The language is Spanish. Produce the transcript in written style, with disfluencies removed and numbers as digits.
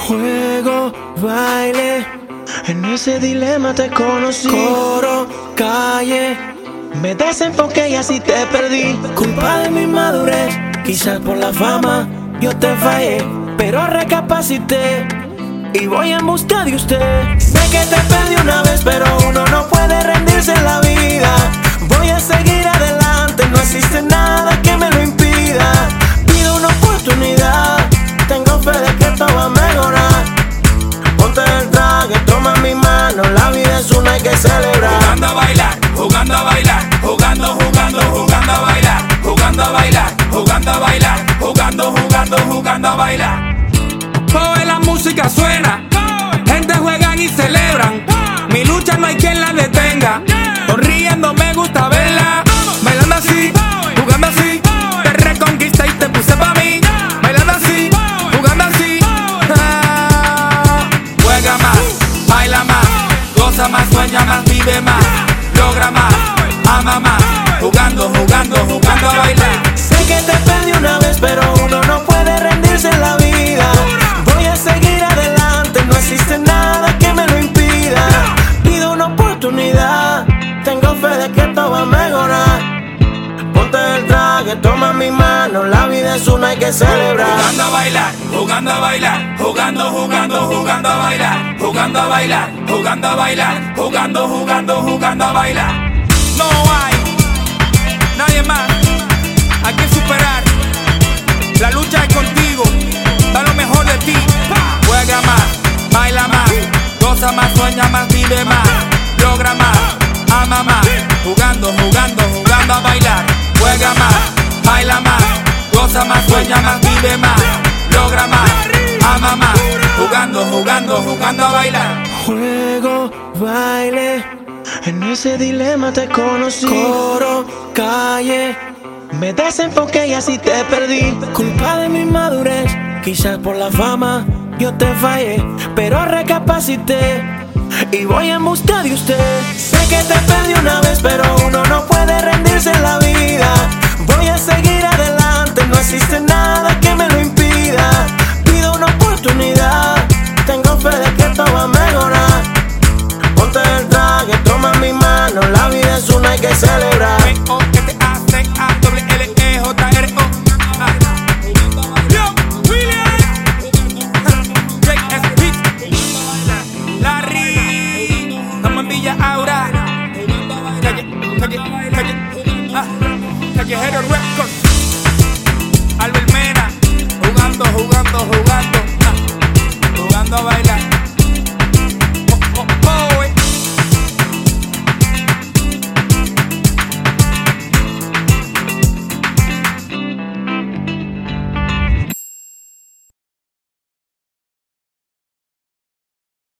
Juego, baile, en ese dilema te conocí. Coro, calle, me desenfoqué y así te perdí. Culpa de mi madurez, quizás por la fama yo te fallé, pero recapacité y voy en busca de usted. Sé que te perdí una vez, pero uno no puede rendirse en la vida. Voy a seguir adelante, no existe nada que me lo impida. Pido una oportunidad, tengo fe de que todo va a mejorar. Ponte el traje, toma mi mano, la vida es una, hay que celebrar. Jugando a bailar, jugando a bailar, jugando, jugando, jugando a bailar, jugando a bailar, jugando a bailar, jugando, jugando, jugando a bailar. Hoy la música suena, gente juegan y celebran. Mi lucha no hay quien la detenga. Sonriendo me gusta verla, bailando así, jugando así. Te reconquisté y te puse pa' mí, bailando así, jugando así. Juega más, baila más, goza más, sueña más, vive más, logra más, ama más. Jugando, jugando, jugando a bailar. Sé que te perdí una vez, pero uno no puede rendirse en la vida. Voy a seguir adelante, no existe nada que me lo impida. Pido una oportunidad, tengo fe de que todo va a mejorar. Ponte el traje, toma mi mano, la vida es una, hay que celebrar. Jugando a bailar, jugando a bailar, jugando, jugando, jugando a bailar, jugando a bailar, jugando a bailar, jugando, jugando, jugando a bailar. No hay nadie más, hay que superar. La lucha es contigo, da lo mejor de ti. Juega más, baila más, goza más, sueña más, vive más, logra más, ama más. Jugando, jugando, jugando a bailar. Juega más, baila más, goza más, sueña más, vive más, logra más, ama más. Jugando, jugando, jugando a bailar. Juego, baile, en ese dilema te conocí. Coro, calle, me desenfoqué y así te perdí. Culpa de mi madurez, quizás por la fama yo te fallé, pero recapacité y voy en busca de usted. Sé que te perdí una vez, pero uno no puede rendirse en la vida. Voy a seguir adelante, no existe nada que me lo impida. Pido una oportunidad, tengo fe de que todo va a mejorar. Ponte el traje, toma mi mano, la vida es una, hay que celebrar. M-O-T-A-C-A-W-L-E-J-R-O. Yo, William, JS Beat, Larry, estamos en Villa Aura. Calle, calle.